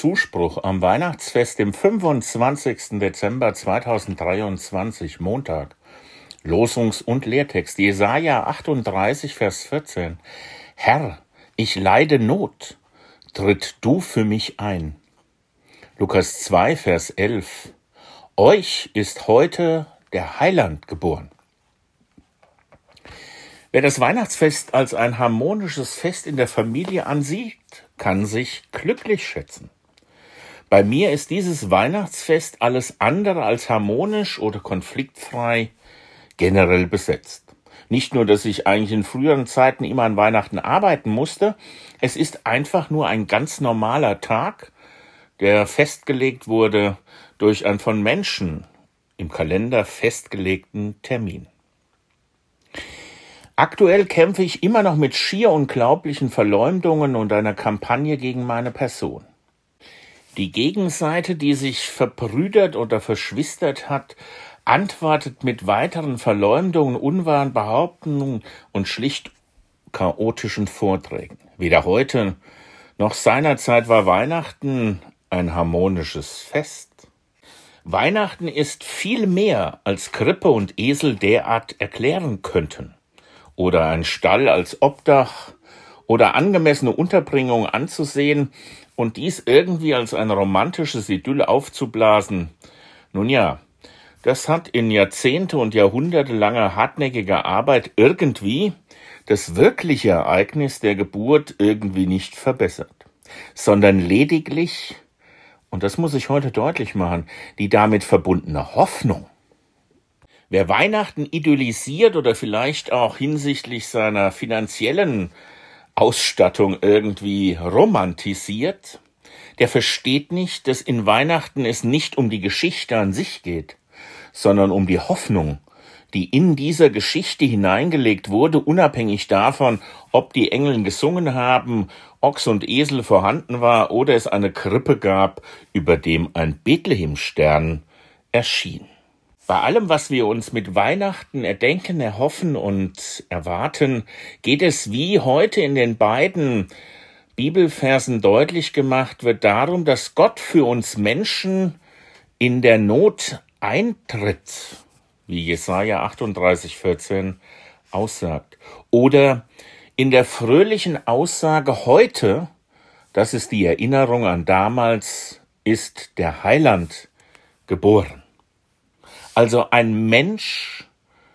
Zuspruch am Weihnachtsfest, dem 25. Dezember 2023, Montag. Losungs- und Lehrtext, Jesaja 38, Vers 14. Herr, ich leide Not, tritt du für mich ein. Lukas 2, Vers 11. Euch ist heute der Heiland geboren. Wer das Weihnachtsfest als ein harmonisches Fest in der Familie ansieht, kann sich glücklich schätzen. Bei mir ist dieses Weihnachtsfest alles andere als harmonisch oder konfliktfrei generell besetzt. Nicht nur, dass ich eigentlich in früheren Zeiten immer an Weihnachten arbeiten musste, es ist einfach nur ein ganz normaler Tag, der festgelegt wurde durch einen von Menschen im Kalender festgelegten Termin. Aktuell kämpfe ich immer noch mit schier unglaublichen Verleumdungen und einer Kampagne gegen meine Person. Die Gegenseite, die sich verbrüdert oder verschwistert hat, antwortet mit weiteren Verleumdungen, unwahren Behauptungen und schlicht chaotischen Vorträgen. Weder heute noch seinerzeit war Weihnachten ein harmonisches Fest. Weihnachten ist viel mehr, als Krippe und Esel derart erklären könnten. Oder ein Stall als Obdach oder angemessene Unterbringung anzusehen und dies irgendwie als ein romantisches Idyll aufzublasen. Nun ja, das hat in Jahrzehnte und jahrhundertelanger hartnäckiger Arbeit irgendwie das wirkliche Ereignis der Geburt irgendwie nicht verbessert, sondern lediglich, und das muss ich heute deutlich machen, die damit verbundene Hoffnung. Wer Weihnachten idyllisiert oder vielleicht auch hinsichtlich seiner finanziellen Ausstattung irgendwie romantisiert, der versteht nicht, dass in Weihnachten es nicht um die Geschichte an sich geht, sondern um die Hoffnung, die in dieser Geschichte hineingelegt wurde, unabhängig davon, ob die Engel gesungen haben, Ochs und Esel vorhanden war oder es eine Krippe gab, über dem ein Bethlehemstern erschien. Bei allem, was wir uns mit Weihnachten erdenken, erhoffen und erwarten, geht es, wie heute in den beiden Bibelversen deutlich gemacht wird, darum, dass Gott für uns Menschen in der Not eintritt, wie Jesaja 38, 14 aussagt. Oder in der fröhlichen Aussage heute, das ist die Erinnerung an damals, ist der Heiland geboren. Also ein Mensch,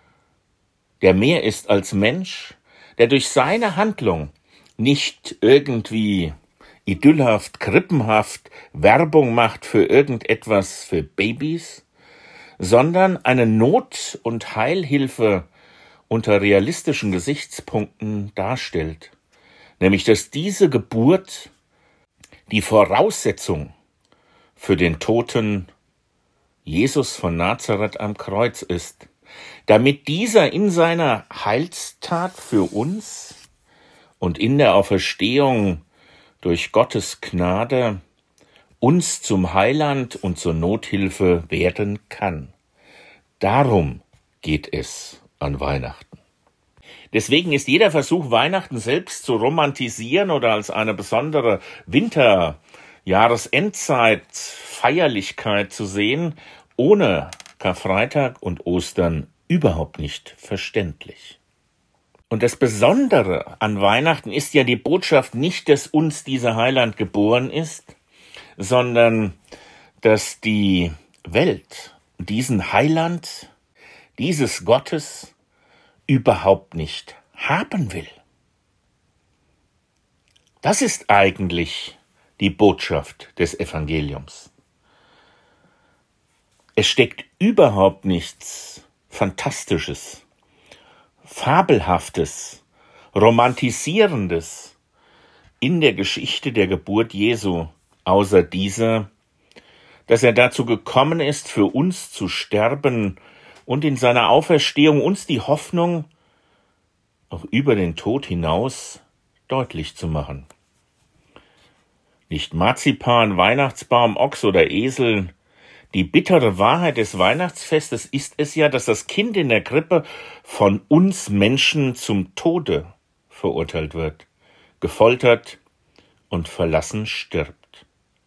der mehr ist als Mensch, der durch seine Handlung nicht irgendwie idyllhaft, krippenhaft Werbung macht für irgendetwas für Babys, sondern eine Not- und Heilhilfe unter realistischen Gesichtspunkten darstellt. Nämlich, dass diese Geburt die Voraussetzung für den Toten Jesus von Nazareth am Kreuz ist, damit dieser in seiner Heilstat für uns und in der Auferstehung durch Gottes Gnade uns zum Heiland und zur Nothilfe werden kann. Darum geht es an Weihnachten. Deswegen ist jeder Versuch, Weihnachten selbst zu romantisieren oder als eine besondere Jahresendzeitfeierlichkeit zu sehen, ohne Karfreitag und Ostern überhaupt nicht verständlich. Und das Besondere an Weihnachten ist ja die Botschaft nicht, dass uns dieser Heiland geboren ist, sondern dass die Welt diesen Heiland, dieses Gottes, überhaupt nicht haben will. Das ist eigentlich die Botschaft des Evangeliums. Es steckt überhaupt nichts Fantastisches, Fabelhaftes, Romantisierendes in der Geschichte der Geburt Jesu, außer dieser, dass er dazu gekommen ist, für uns zu sterben und in seiner Auferstehung uns die Hoffnung auch über den Tod hinaus deutlich zu machen. Nicht Marzipan, Weihnachtsbaum, Ochs oder Esel. Die bittere Wahrheit des Weihnachtsfestes ist es ja, dass das Kind in der Krippe von uns Menschen zum Tode verurteilt wird, gefoltert und verlassen stirbt.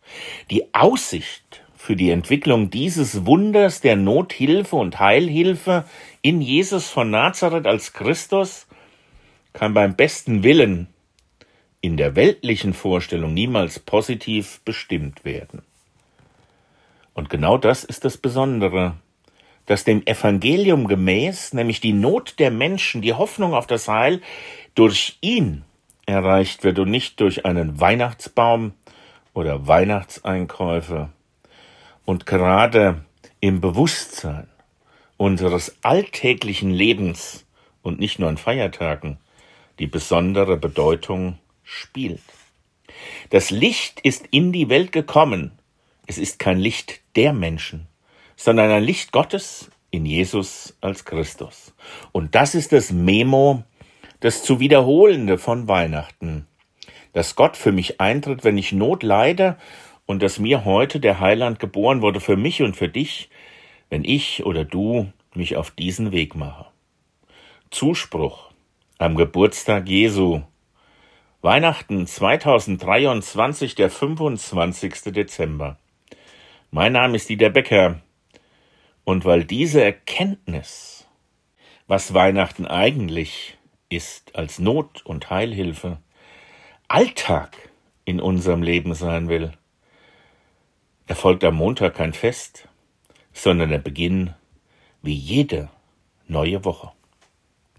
Die Aussicht für die Entwicklung dieses Wunders der Nothilfe und Heilhilfe in Jesus von Nazareth als Christus kann beim besten Willen in der weltlichen Vorstellung niemals positiv bestimmt werden. Und genau das ist das Besondere, dass dem Evangelium gemäß, nämlich die Not der Menschen, die Hoffnung auf das Heil, durch ihn erreicht wird und nicht durch einen Weihnachtsbaum oder Weihnachtseinkäufe. Und gerade im Bewusstsein unseres alltäglichen Lebens und nicht nur an Feiertagen die besondere Bedeutung spielt. Das Licht ist in die Welt gekommen. Es ist kein Licht der Menschen, sondern ein Licht Gottes in Jesus als Christus. Und das ist das Memo, das zu Wiederholende von Weihnachten, dass Gott für mich eintritt, wenn ich Not leide, und dass mir heute der Heiland geboren wurde für mich und für dich, wenn ich oder du mich auf diesen Weg mache. Zuspruch am Geburtstag Jesu. Weihnachten 2023, der 25. Dezember. Mein Name ist Dieter Becker. Und weil diese Erkenntnis, was Weihnachten eigentlich ist, als Not- und Heilhilfe, Alltag in unserem Leben sein will, erfolgt am Montag kein Fest, sondern der Beginn wie jede neue Woche.